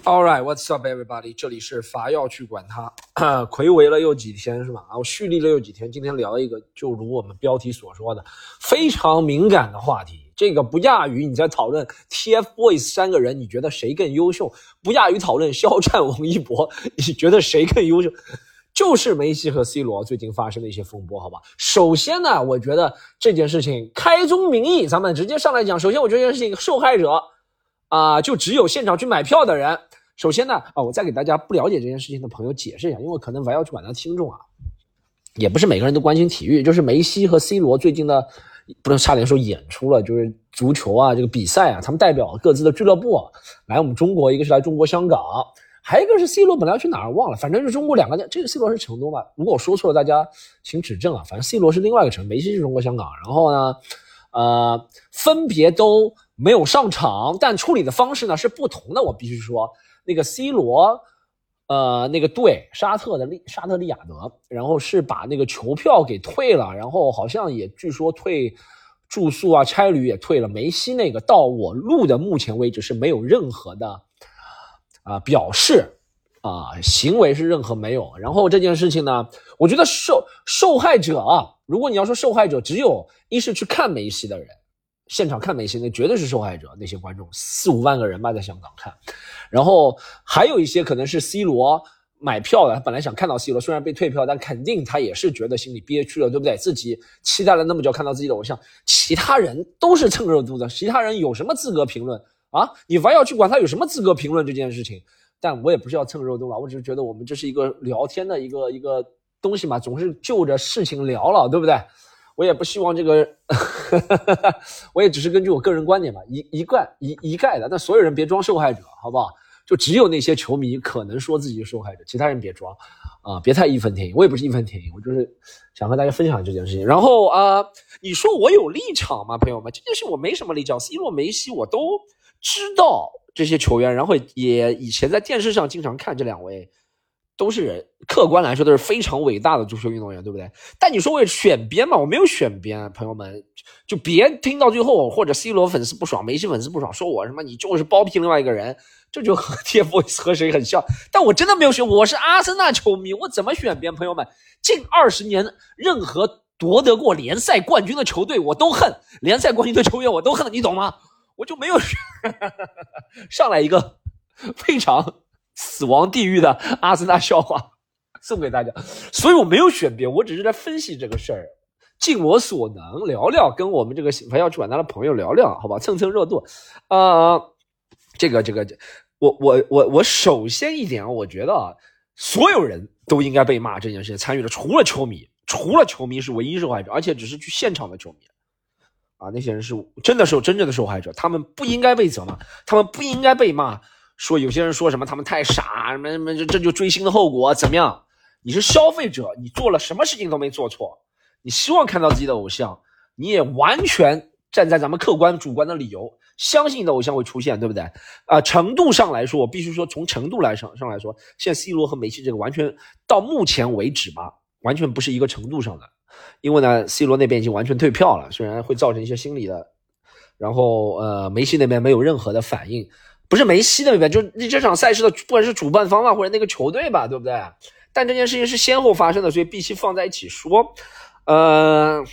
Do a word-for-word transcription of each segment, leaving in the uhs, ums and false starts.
All right, what's up, everybody？ 这里是伐要去管他，睽违了又几天是吧？我蓄力了又几天，今天聊一个就如我们标题所说的非常敏感的话题。这个不亚于你在讨论 TFBOYS 三个人，你觉得谁更优秀？不亚于讨论肖战、王一博，你觉得谁更优秀？就是梅西和 C 罗最近发生的一些风波，好吧？首先呢，我觉得这件事情开宗明义，咱们直接上来讲。首先，我觉得这件事情受害者啊、呃，就只有现场去买票的人。首先呢，啊，我再给大家不了解这件事情的朋友解释一下，因为可能我要去管的听众啊，也不是每个人都关心体育，就是梅西和 C 罗最近的，不能差点说演出了，就是足球啊这个比赛啊，他们代表各自的俱乐部、啊、来我们中国，一个是来中国香港，还有一个是 C 罗本来要去哪儿忘了，反正是中国两个，这个 C 罗是成都吧？如果我说错了，大家请指正啊。反正 C 罗是另外一个城，梅西是中国香港，然后呢，呃，分别都没有上场，但处理的方式呢是不同的，我必须说。那个 C 罗，呃，那个队沙特的利沙特利雅得，然后是把那个球票给退了，然后好像也据说退住宿啊、差旅也退了。梅西那个到我录的目前为止是没有任何的啊、呃、表示啊、呃、行为是任何没有。然后这件事情呢，我觉得受受害者啊，如果你要说受害者，只有一是去看梅西的人。现场看梅西那绝对是受害者，那些观众四五万个人吧，在香港看，然后还有一些可能是 C 罗买票的，他本来想看到 C 罗，虽然被退票，但肯定他也是觉得心里憋屈了，对不对？自己期待了那么久看到自己的偶像，其他人都是蹭热度的，其他人有什么资格评论啊？你还要去管他有什么资格评论这件事情？但我也不是要蹭热度了，我只是觉得我们这是一个聊天的一个一个东西嘛，总是就着事情聊了，对不对？我也不希望这个我也只是根据我个人观点嘛，一一概一一概的，但所有人别装受害者，好不好？就只有那些球迷可能说自己是受害者，其他人别装啊、呃，别太义愤填膺。我也不是义愤填膺，我就是想和大家分享这件事情。然后啊、呃，你说我有立场吗，朋友们？这件事我没什么立场 ，C 罗、梅西我都知道这些球员，然后也以前在电视上经常看这两位。都是客观来说都是非常伟大的足球运动员，对不对？但你说我选边嘛，我没有选边，朋友们就别听到最后或者 C 罗粉丝不爽，梅西粉丝不爽，说我什么你就是包庇另外一个人，这就和 TFBOYS 和谁很像。但我真的没有选，我是阿森纳球迷，我怎么选边？朋友们，近二十年任何夺得过联赛冠军的球队我都恨，联赛冠军的球员我都恨，你懂吗？我就没有选上来一个非常死亡地狱的阿森纳笑话送给大家，所以我没有选边，我只是在分析这个事儿，尽我所能聊聊，跟我们这个还要去管他的朋友聊聊，好吧，蹭蹭热度。呃，这个这个，我我我我首先一点，我觉得啊，所有人都应该被骂这件事情参与的，除了球迷，除了球迷是唯一受害者，而且只是去现场的球迷。啊，那些人是真的是真正的受害者，他们不应该被责骂，他们不应该被骂。说有些人说什么他们太傻，什么什么这就追星的后果怎么样？你是消费者，你做了什么事情都没做错，你希望看到自己的偶像，你也完全站在咱们客观主观的理由，相信你的偶像会出现，对不对？啊、呃，程度上来说，我必须说，从程度来上上来说，现在 C 罗和梅西这个完全到目前为止吧，完全不是一个程度上的，因为呢 ，C 罗那边已经完全退票了，虽然会造成一些心理的，然后呃，梅西那边没有任何的反应。不是梅西的那边，就这场赛事的不管是主办方啊，或者那个球队吧，对不对？但这件事情是先后发生的，所以必须放在一起说。呃，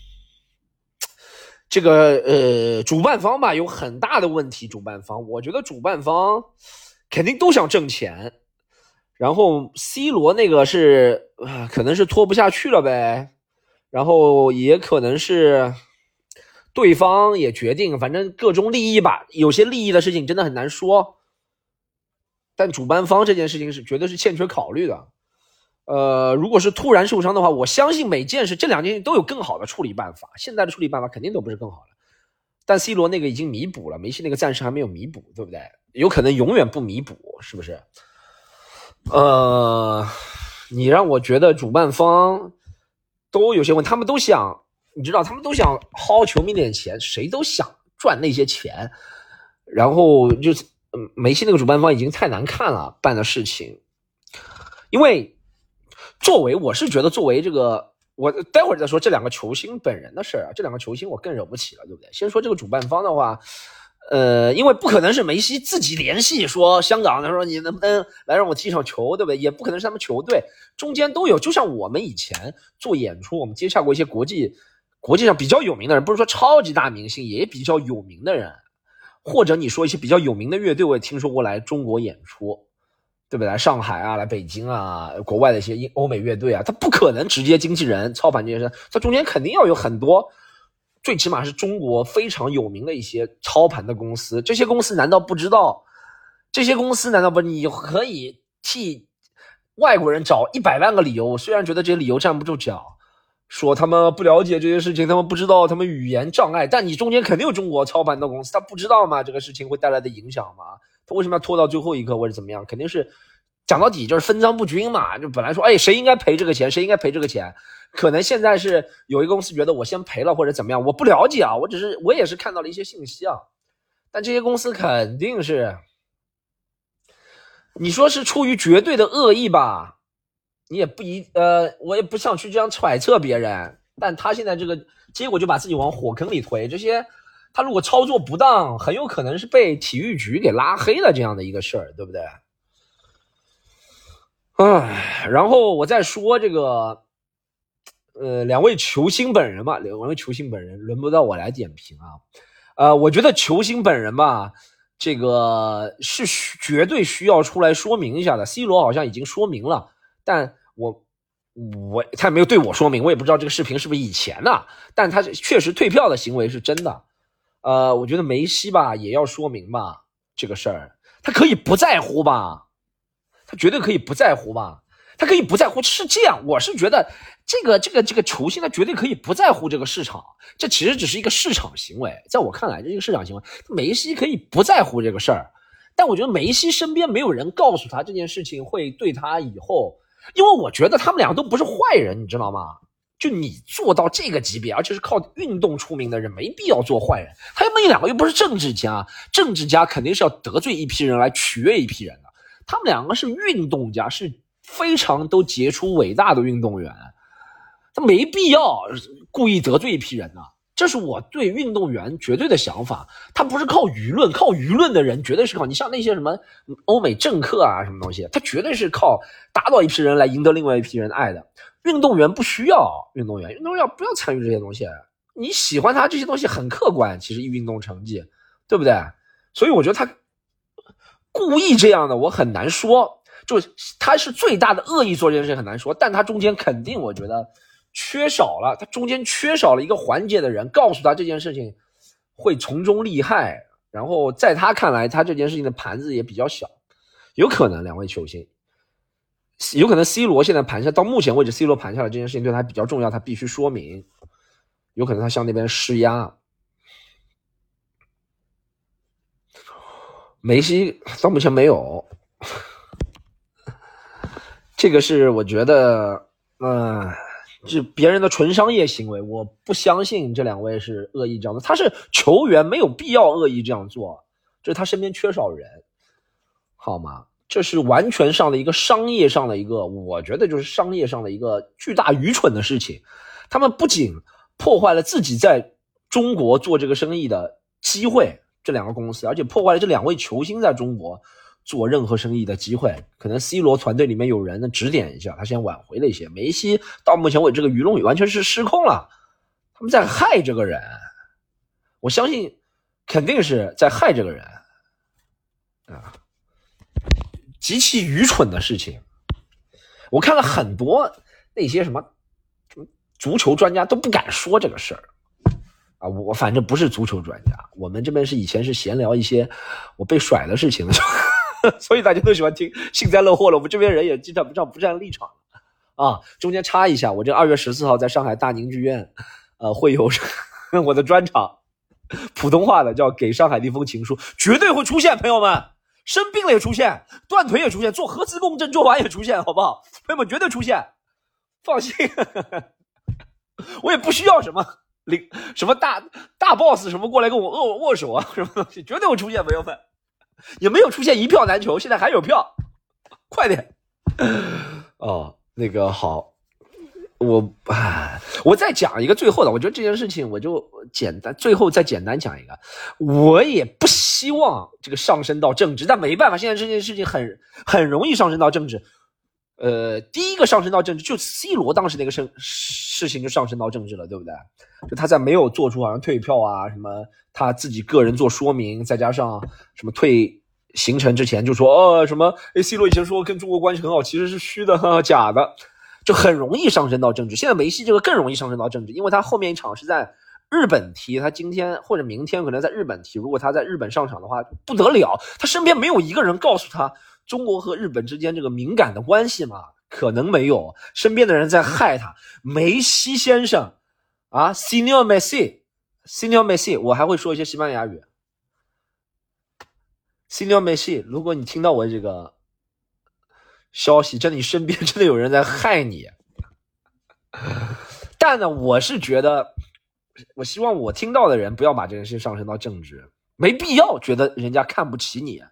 这个呃，主办方吧有很大的问题。主办方，我觉得主办方肯定都想挣钱，然后 C 罗那个是、呃、可能是拖不下去了呗，然后也可能是。对方也决定，反正各种利益吧，有些利益的事情真的很难说。但主办方这件事情是绝对是欠缺考虑的。呃，如果是突然受伤的话，我相信每件事这两件事都有更好的处理办法。现在的处理办法肯定都不是更好的，但 C 罗那个已经弥补了，梅西那个暂时还没有弥补，对不对？有可能永远不弥补，是不是？呃，你让我觉得主办方都有些问题，他们都想。你知道他们都想薅球迷点钱，谁都想赚那些钱，然后就是梅西那个主办方已经太难看了办的事情。因为作为我是觉得作为这个我待会儿再说这两个球星本人的事儿啊，这两个球星我更惹不起了，对不对？先说这个主办方的话， 呃，因为不可能是梅西自己联系说香港，他说你能不能来让我踢场球，对不对？也不可能是他们球队，中间都有。就像我们以前做演出，我们接洽过一些国际国际上比较有名的人，不是说超级大明星，也比较有名的人，或者你说一些比较有名的乐队，我也听说过来中国演出，对不对？来上海啊，来北京啊，国外的一些欧美乐队啊，他不可能直接经纪人操盘这些事，他中间肯定要有很多。最起码是中国非常有名的一些操盘的公司，这些公司难道不知道？这些公司难道不？你可以替外国人找一百万个理由，虽然觉得这些理由站不住脚，说他们不了解这些事情，他们不知道，他们语言障碍，但你中间肯定有中国操盘的公司，他不知道吗？这个事情会带来的影响吗？他为什么要拖到最后一刻或者怎么样？肯定是讲到底就是分赃不均嘛，就本来说哎谁应该赔这个钱，谁应该赔这个钱。可能现在是有一个公司觉得我先赔了或者怎么样，我不了解啊，我只是我也是看到了一些信息啊，但这些公司肯定是，你说是出于绝对的恶意吧，你也不一呃，我也不想去这样揣测别人，但他现在这个结果就把自己往火坑里推，这些他如果操作不当，很有可能是被体育局给拉黑了这样的一个事儿，对不对？唉，然后我再说这个。呃，两位球星本人吧，两位球星本人轮不到我来点评啊。呃，我觉得球星本人吧，这个是绝对需要出来说明一下的。C 罗好像已经说明了，但我我他也没有对我说明，我也不知道这个视频是不是以前的，但他确实退票的行为是真的。呃，我觉得梅西吧也要说明吧这个事儿，他可以不在乎吧，他绝对可以不在乎吧。他可以不在乎，是这样，我是觉得这个这个这个球星他绝对可以不在乎这个市场，这其实只是一个市场行为，在我看来这是一个市场行为。梅西可以不在乎这个事儿，但我觉得梅西身边没有人告诉他这件事情会对他以后，因为我觉得他们两个都不是坏人，你知道吗？就你做到这个级别，而且是靠运动出名的人，没必要做坏人。他们两个又不是政治家，政治家肯定是要得罪一批人来取悦一批人的，他们两个是运动家，是非常都杰出伟大的运动员，他没必要故意得罪一批人呢、啊。这是我对运动员绝对的想法，他不是靠舆论，靠舆论的人绝对是靠你像那些什么欧美政客啊什么东西，他绝对是靠打倒一批人来赢得另外一批人爱的。运动员不需要运动员，运动员不要参与这些东西，你喜欢他这些东西很客观，其实运动成绩，对不对？所以我觉得他故意这样的，我很难说。就他是最大的恶意做这件事很难说，但他中间肯定我觉得缺少了，他中间缺少了一个环节的人告诉他这件事情会从中利害，然后在他看来他这件事情的盘子也比较小，有可能两位球星，有可能 C 罗现在盘下到目前为止 C 罗盘下的这件事情对他比较重要，他必须说明，有可能他向那边施压。梅西到目前没有，这个是我觉得嗯、呃，是别人的纯商业行为，我不相信这两位是恶意这样的，他是球员没有必要恶意这样做，这是他身边缺少人，好吗？这是完全上的一个商业上的一个，我觉得就是商业上的一个巨大愚蠢的事情。他们不仅破坏了自己在中国做这个生意的机会，这两个公司，而且破坏了这两位球星在中国做任何生意的机会。可能 C 罗团队里面有人呢指点一下，他先挽回了一些。梅西到目前为止这个舆论完全是失控了，他们在害这个人，我相信肯定是在害这个人啊，极其愚蠢的事情。我看了很多那些什么足球专家都不敢说这个事儿啊，我反正不是足球专家，我们这边是以前是闲聊一些我被甩的事情的，所以大家都喜欢听幸灾乐祸了。我们这边人也基本上不站立场啊。中间插一下，我这二月十四号在上海大宁剧院，呃，会有我的专场，普通话的叫《给上海的一封情书》，绝对会出现，朋友们。生病了也出现，断腿也出现，做核磁共振做完也出现，好不好？朋友们绝对出现，放心。我也不需要什么领什么大大 boss 什么过来跟我握握手啊，什么东西绝对会出现，朋友们。也没有出现一票难求，现在还有票，快点。哦，那个好， 我啊，我再讲一个最后的，我觉得这件事情我就简单，最后再简单讲一个，我也不希望这个上升到政治，但没办法，现在这件事情很很容易上升到政治。呃，第一个上升到政治，就 C 罗当时那个事事情就上升到政治了，对不对？就他在没有做出好像退票啊什么，他自己个人做说明，再加上什么退行程之前就说哦什么 C 罗以前说跟中国关系很好，其实是虚的，呵呵假的。就很容易上升到政治，现在梅西这个更容易上升到政治，因为他后面一场是在日本踢，他今天或者明天可能在日本踢，如果他在日本上场的话不得了，他身边没有一个人告诉他中国和日本之间这个敏感的关系嘛，可能没有，身边的人在害他。梅西先生啊 Señor Messi Señor Messi， 我还会说一些西班牙语 Señor Messi， 如果你听到我这个消息，真的你身边真的有人在害你，但呢我是觉得我希望我听到的人不要把这件事上升到政治，没必要觉得人家看不起你，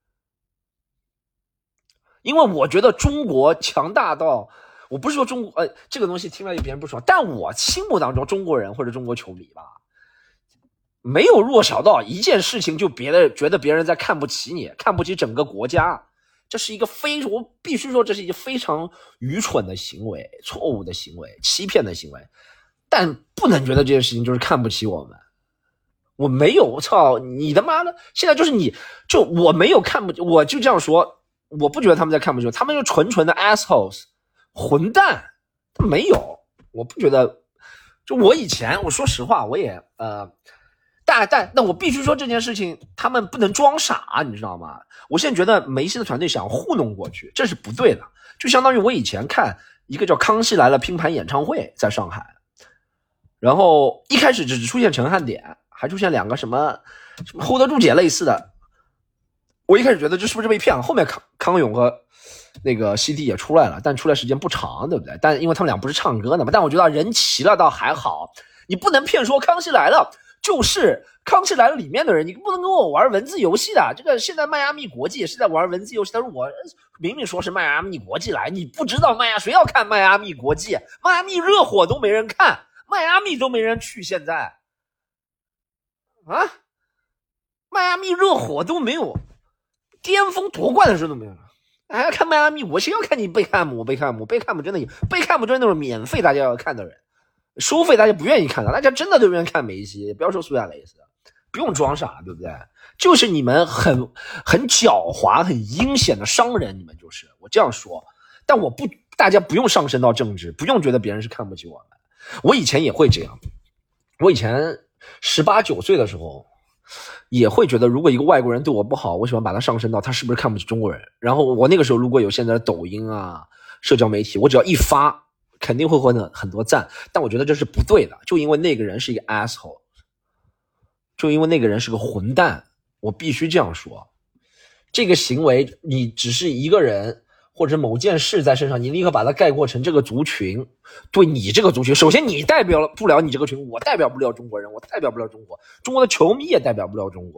因为我觉得中国强大到，我不是说中国呃这个东西听了别人不爽，但我心目当中中国人或者中国球迷吧，没有弱小到一件事情就别的觉得别人在看不起你，看不起整个国家，这是一个非我必须说这是一个非常愚蠢的行为，错误的行为，欺骗的行为，但不能觉得这件事情就是看不起我们。我没有，我操你他妈的，现在就是你就我没有看不起，我就这样说，我不觉得他们在看不起我，他们就纯纯的 assholes 混蛋，没有，我不觉得。就我以前我说实话我也呃但但那我必须说这件事情他们不能装傻，你知道吗？我现在觉得梅西的团队想糊弄过去，这是不对的。就相当于我以前看一个叫康熙来了拼盘演唱会在上海，然后一开始只出现陈汉典，还出现两个什么什么 hold 得住姐类似的，我一开始觉得这是不是被骗了，后面康康永和那个 C D 也出来了，但出来时间不长，对不对？但因为他们俩不是唱歌的嘛，但我觉得人齐了倒还好，你不能骗说康熙来了就是康熙来了里面的人，你不能跟我玩文字游戏的。这个现在迈阿密国际也是在玩文字游戏，但是我明明说是迈阿密国际来，你不知道迈阿谁要看迈阿密国际？迈阿密热火都没人看，迈阿密都没人去，现在啊，迈阿密热火都没有巅峰夺冠的时候都没有，还要看迈阿密，我谁要看你贝克姆？贝克姆，贝克姆真的，贝克姆真的那种免费大家要看的人。收费大家不愿意看的，大家真的都愿意看梅西，不要说苏亚雷斯，不用装傻，对不对？就是你们很很狡猾、很阴险的商人，你们就是我这样说。但我不，大家不用上升到政治，不用觉得别人是看不起我们。我以前也会这样，我以前十八九岁的时候也会觉得，如果一个外国人对我不好，我喜欢把他上升到他是不是看不起中国人。然后我那个时候如果有现在的抖音啊、社交媒体，我只要一发。肯定会获得很多赞，但我觉得这是不对的，就因为那个人是一个 asshole， 就因为那个人是个混蛋，我必须这样说。这个行为你只是一个人或者某件事在身上，你立刻把它概括成这个族群对你这个族群，首先你代表不了你这个群，我代表不了中国人，我代表不了中国，中国的球迷也代表不了中国，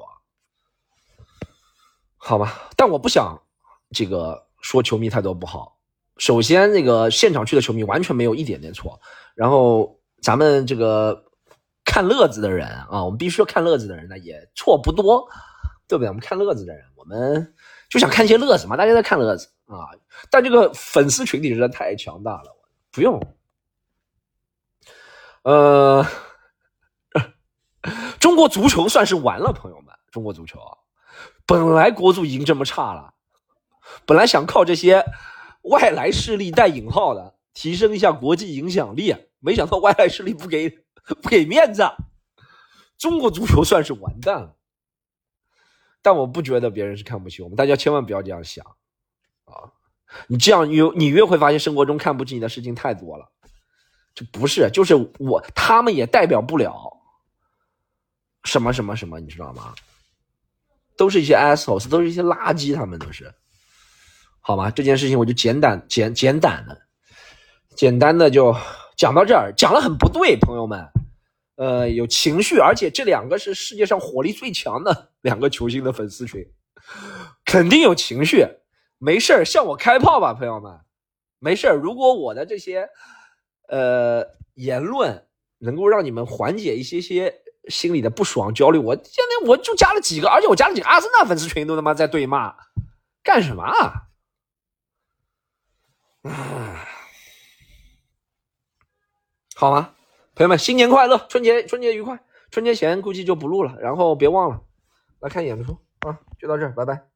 好吧？但我不想这个说球迷太多不好。首先那个现场去的球迷完全没有一点点错，然后咱们这个看乐子的人啊，我们必须说看乐子的人呢也错不多，对不对？我们看乐子的人，我们就想看一些乐子嘛，大家在看乐子啊。但这个粉丝群体实在太强大了，不用。呃，中国足球算是完了，朋友们，中国足球本来国足已经这么差了，本来想靠这些外来势力带引号的提升一下国际影响力，没想到外来势力不给不给面子，中国足球算是完蛋了。但我不觉得别人是看不起我们，大家千万不要这样想啊！你这样越你越会发现生活中看不起你的事情太多了。这不是，就是我他们也代表不了什么什么什么，你知道吗？都是一些 assholes， 都是一些垃圾，他们都是。好吧，这件事情我就简短简简短的简单的就讲到这儿，讲了很不对，朋友们，呃，有情绪，而且这两个是世界上火力最强的两个球星的粉丝群，肯定有情绪，没事向我开炮吧，朋友们，没事如果我的这些呃言论能够让你们缓解一些些心里的不爽焦虑。我现在我就加了几个，而且我加了几个阿森纳粉丝群都他妈在对骂，干什么啊？啊，好吗？朋友们，新年快乐，春节春节愉快，春节前估计就不录了，然后别忘了来看演出啊，就到这儿，拜拜。